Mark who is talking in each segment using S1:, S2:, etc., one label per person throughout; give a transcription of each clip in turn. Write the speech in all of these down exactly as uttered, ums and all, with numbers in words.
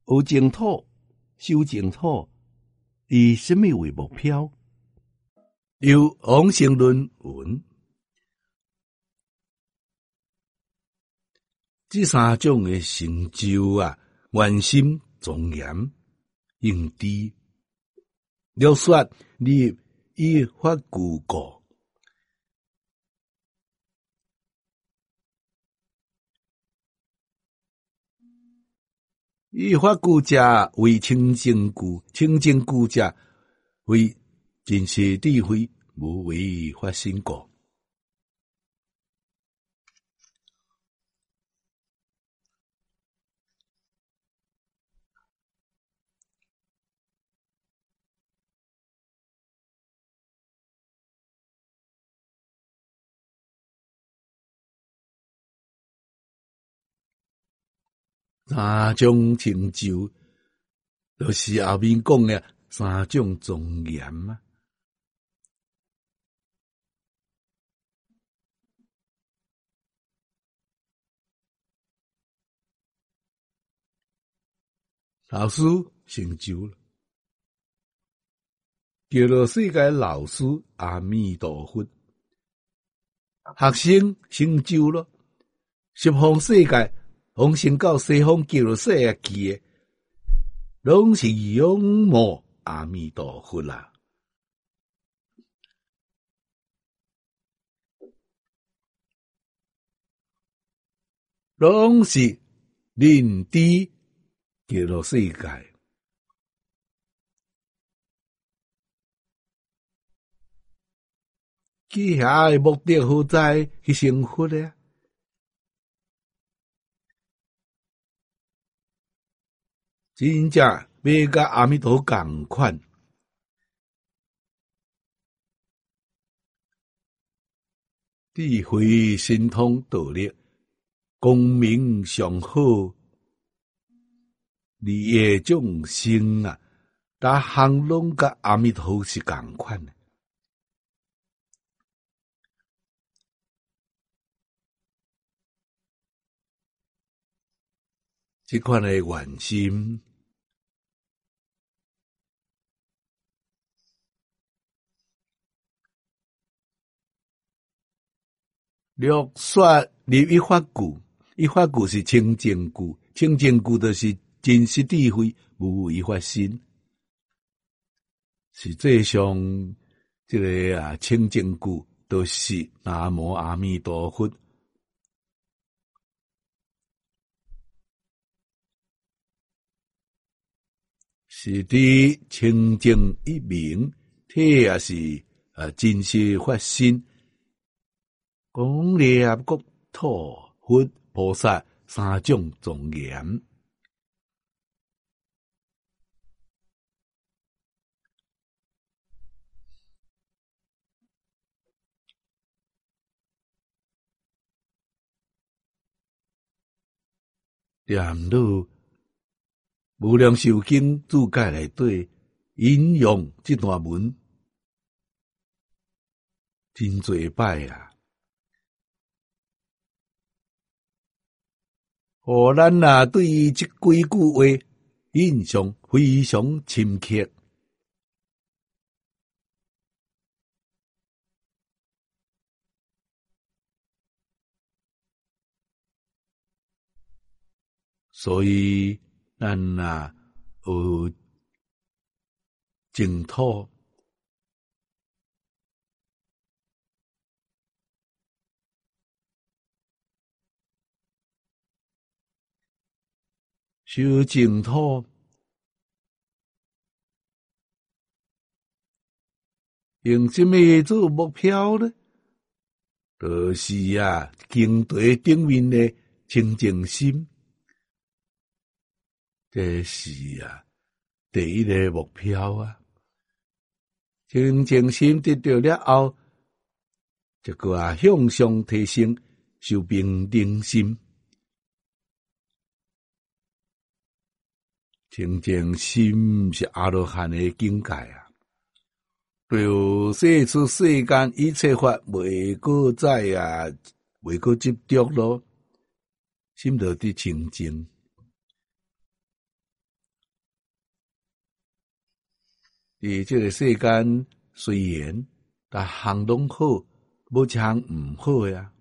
S1: 学净土、修净土，以什么为目标？由王成论文，这三种的成就啊，愿心庄严，应知了说你依法具故，依法具者为清净具，清净具者为真实智慧，无为法身故。三种成就，就是后面讲的三种庄严啊。老师成就了，叫做世界老师阿弥陀佛。学生成就了，十方世界往生到西方极乐世界去的，拢是仰慕阿弥陀佛啦。拢是认知极乐世界。去遐的目的何在？去成佛咧。真正要甲阿弥陀共款，智慧神通道力，光明上好，利益众生啊，逐项拢甲阿弥陀是共款的。这款的愿心，略说立一法具，一法具是清净具，清净具就是真实智慧，无为法身。实际上，这个啊清净具都是南无阿弥陀佛。是伫清净一明，体也是啊真实发身。讲了国土佛菩萨三种庄严，念入无量寿经注解内底引用这段文，真多摆啊！互咱啊对于这几句话印象非常深刻。所以咱啊有净土，修净土，用什么做目标呢？就是啊，经地顶面的清净心，这是啊第一个目标啊。清净心得到了后，这个啊向上提升，修平定心。清净心是阿罗汉的境界啊！对世出世间一切法，袂过再啊，袂过执着咯，心就伫清净。 伫这个世间，虽然逐项拢好，无一项毋好呀。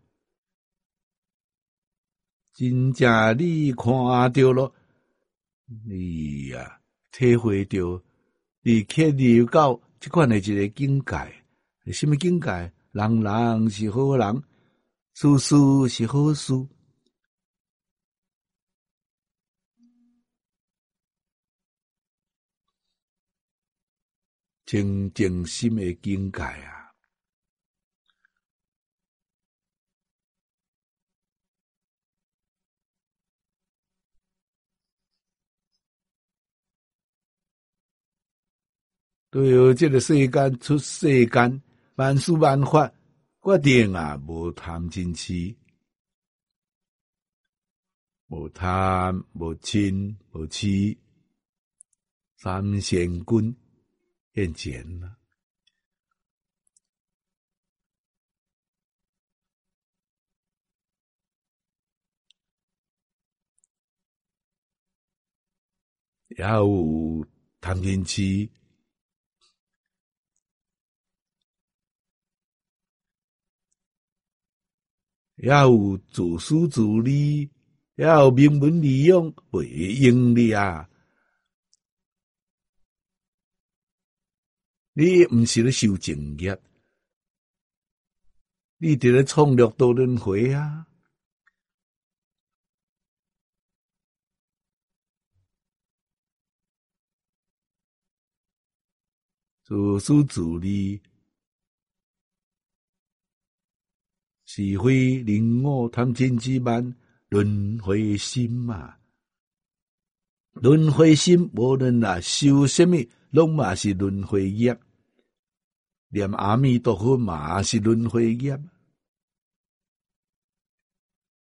S1: 真正你看到咯，你呀、啊、体会到，你确立到即款的一个境界，什么境界？人人是好人，事事是好事。清净心的境界啊！对哦，这个世间出世间，万事万法决定啊，无贪嗔痴，无贪无嗔无痴，三善根现前了。也有贪嗔痴，也有自私自利，也有名闻利养为盈利啊！你毋是咧受正业，你伫咧创六道轮回啊！自私自利，是非人我贪嗔痴慢，轮回心嘛。轮回心无论啊修什么，拢嘛是轮回业。念阿弥陀佛嘛是轮回业。